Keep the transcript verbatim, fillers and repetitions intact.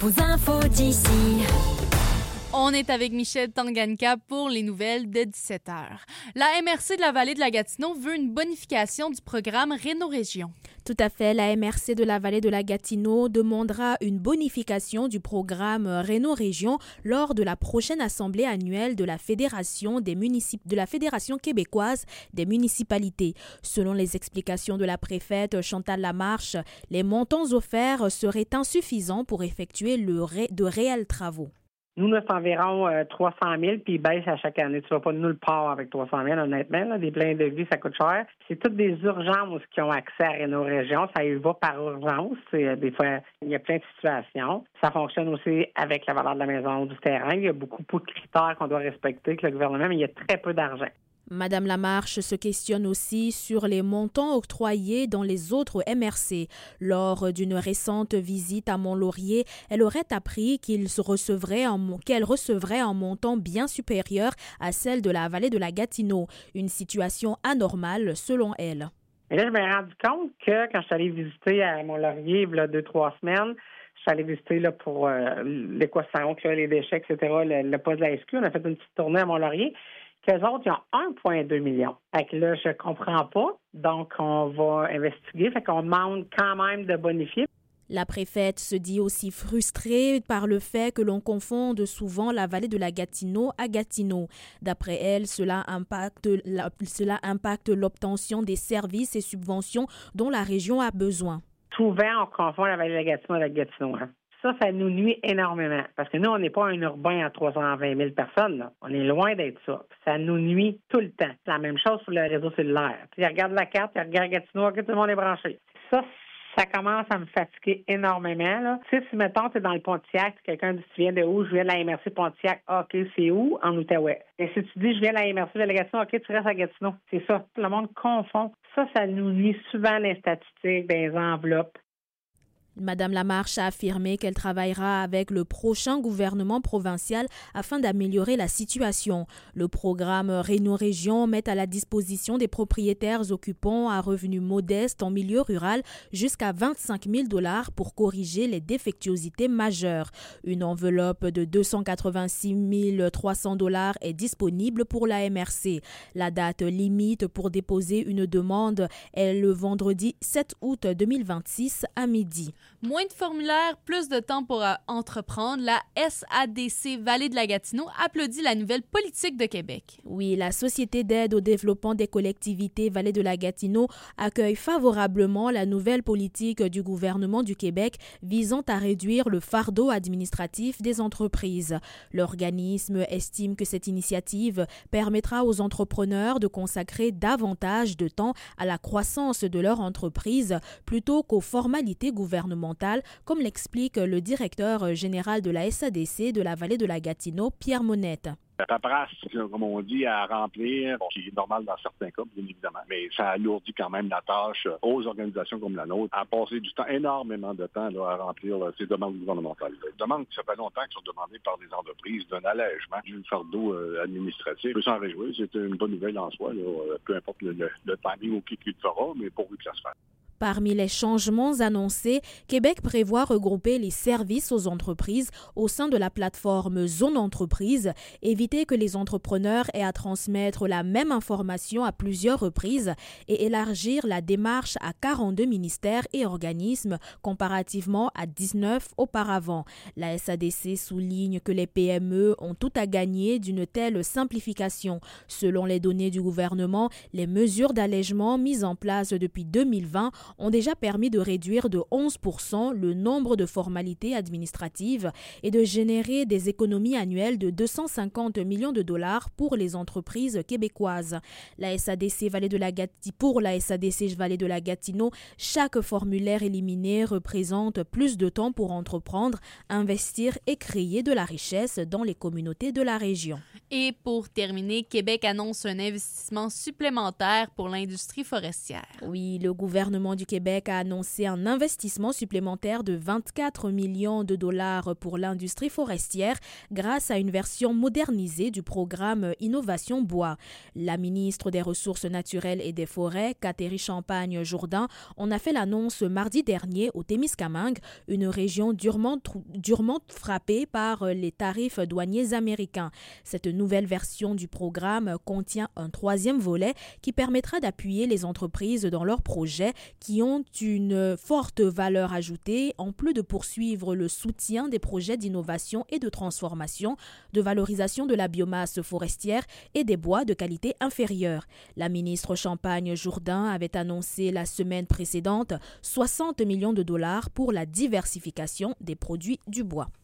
vos infos d'ici. On est avec Michel Tanganka pour les nouvelles de dix-sept heures. La M R C de la Vallée de la Gatineau veut une bonification du programme Réno-Région. Tout à fait. La M R C de la Vallée de la Gatineau demandera une bonification du programme Réno-Région lors de la prochaine assemblée annuelle de la Fédération des municip... de la Fédération québécoise des municipalités. Selon les explications de la préfète Chantal Lamarche, les montants offerts seraient insuffisants pour effectuer le ré... de réels travaux. Nous, c'est environ euh, trois cent mille, puis ils baissent à chaque année. Tu ne vas pas nulle part avec trois cent mille, honnêtement. Là. Des pleins de vie, ça coûte cher. C'est toutes des urgences qui ont accès à Réno-Région. Ça y va par urgence. C'est, des fois, il y a plein de situations. Ça fonctionne aussi avec la valeur de la maison ou du terrain. Il y a beaucoup, beaucoup de critères qu'on doit respecter que le gouvernement, mais il y a très peu d'argent. Madame Lamarche se questionne aussi sur les montants octroyés dans les autres M R C. Lors d'une récente visite à Mont-Laurier, elle aurait appris qu'il se recevrait en, qu'elle recevrait un montant bien supérieur à celle de la Vallée de la Gatineau. Une situation anormale selon elle. Et là, je me suis rendu compte que quand je suis allée visiter à Mont-Laurier il y a deux, trois semaines, je suis allée visiter là, pour euh, l'équation, les déchets, et cetera, le, le poste de la S Q. On a fait une petite tournée à Mont-Laurier. Qu'eux autres, ils ont un virgule deux million. Fait que là, je comprends pas. Donc, on va investiguer. Fait qu'on demande quand même de bonifier. La préfète se dit aussi frustrée par le fait que l'on confonde souvent la vallée de la Gatineau à Gatineau. D'après elle, cela impacte, la, cela impacte l'obtention des services et subventions dont la région a besoin. Souvent, on confond la vallée de la Gatineau avec Gatineau. Hein? Ça, ça nous nuit énormément. Parce que nous, on n'est pas un urbain à trois cent vingt mille personnes. Là. On est loin d'être ça. Ça nous nuit tout le temps. C'est la même chose sur le réseau cellulaire. Puis, regarde la carte, il regarde Gatineau, OK, tout le monde est branché. Ça, ça commence à me fatiguer énormément. Là. Tu sais, si, mettons, tu es dans le Pontiac, quelqu'un dit, tu viens de où? Je viens de la M R C Pontiac. Ah, OK, c'est où? En Outaouais. Et si tu dis, je viens de la M R C de la Gatineau, OK, tu restes à Gatineau. C'est ça. Le monde confond. Ça, ça nous nuit souvent les statistiques, des enveloppes. Madame Lamarche a affirmé qu'elle travaillera avec le prochain gouvernement provincial afin d'améliorer la situation. Le programme Réno-Région met à la disposition des propriétaires occupants à revenus modestes en milieu rural jusqu'à vingt-cinq mille dollars pour corriger les défectuosités majeures. Une enveloppe de deux cent quatre-vingt-six mille trois cents dollars est disponible pour la M R C. La date limite pour déposer une demande est le vendredi sept août deux mille vingt-six à midi. Moins de formulaires, plus de temps pour euh, entreprendre. La S A D C Vallée de la Gatineau applaudit la nouvelle politique de Québec. Oui, la Société d'aide au développement des collectivités Vallée de la Gatineau accueille favorablement la nouvelle politique du gouvernement du Québec visant à réduire le fardeau administratif des entreprises. L'organisme estime que cette initiative permettra aux entrepreneurs de consacrer davantage de temps à la croissance de leur entreprise plutôt qu'aux formalités gouvernementales, comme l'explique le directeur général de la S A D C de la Vallée de la Gatineau, Pierre Monette. La paperasse, comme on dit, à remplir, bon, qui est normal dans certains cas, bien évidemment, mais ça alourdit quand même la tâche aux organisations comme la nôtre, à passer du temps, énormément de temps là, à remplir là, ces demandes gouvernementales. Des demandes qui, ça fait longtemps, qui sont demandées par des entreprises d'un allègement du fardeau euh, administratif. On peut s'en réjouir, c'est une bonne nouvelle en soi, là, peu importe le, le, le timing au qui le fera, mais pourvu que ça se fasse. Parmi les changements annoncés, Québec prévoit regrouper les services aux entreprises au sein de la plateforme Zone Entreprise, éviter que les entrepreneurs aient à transmettre la même information à plusieurs reprises et élargir la démarche à quarante-deux ministères et organismes comparativement à dix-neuf auparavant. La S A D C souligne que les P M E ont tout à gagner d'une telle simplification. Selon les données du gouvernement, les mesures d'allègement mises en place depuis deux mille vingt ont déjà permis de réduire de onze pour cent le nombre de formalités administratives et de générer des économies annuelles de deux cent cinquante millions de dollars pour les entreprises québécoises. La S A D C Vallée de la Gati- pour la S A D C Vallée de la Gatineau, chaque formulaire éliminé représente plus de temps pour entreprendre, investir et créer de la richesse dans les communautés de la région. Et pour terminer, Québec annonce un investissement supplémentaire pour l'industrie forestière. Oui, le gouvernement gouvernement du Québec a annoncé un investissement supplémentaire de vingt-quatre millions de dollars pour l'industrie forestière grâce à une version modernisée du programme Innovation Bois. La ministre des Ressources naturelles et des Forêts, Catherine Champagne-Jourdain, en a fait l'annonce mardi dernier au Témiscamingue, une région durement, durement frappée par les tarifs douaniers américains. Cette nouvelle version du programme contient un troisième volet qui permettra d'appuyer les entreprises dans leurs projets qui ont une forte valeur ajoutée, en plus de poursuivre le soutien des projets d'innovation et de transformation, de valorisation de la biomasse forestière et des bois de qualité inférieure. La ministre Champagne-Jourdain avait annoncé la semaine précédente soixante millions de dollars pour la diversification des produits du bois.